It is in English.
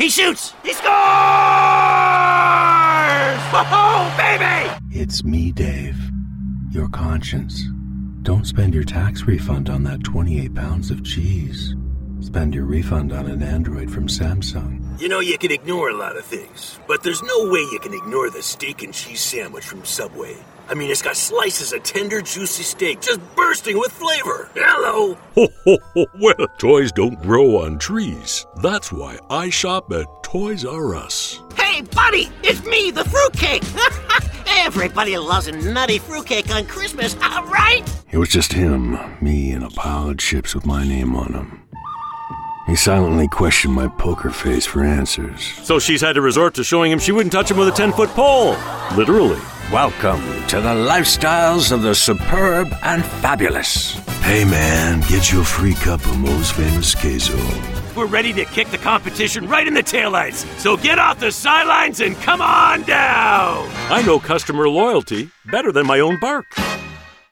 He shoots! He scores! Oh, baby! It's me, Dave. Your conscience. Don't spend your tax refund on that 28 pounds of cheese. Spend your refund on an Android from Samsung. You know, you can ignore a lot of things, but there's no way you can ignore the steak and cheese sandwich from Subway. I mean, it's got slices of tender, juicy steak just bursting with flavor. Hello! Ho, ho, ho. Well, toys don't grow on trees. That's why I shop at Toys R Us. Hey, buddy! It's me, the fruitcake! Everybody loves a nutty fruitcake on Christmas, right? It was just him, me, and a pile of chips with my name on them. He silently questioned my poker face for answers. So she's had to resort to showing him she wouldn't touch him with a 10-foot pole. Literally. Welcome to the lifestyles of the superb and fabulous. Hey man, get you a free cup of Moe's Famous Queso. We're ready to kick the competition right in the taillights, so get off the sidelines and come on down! I know customer loyalty better than my own bark.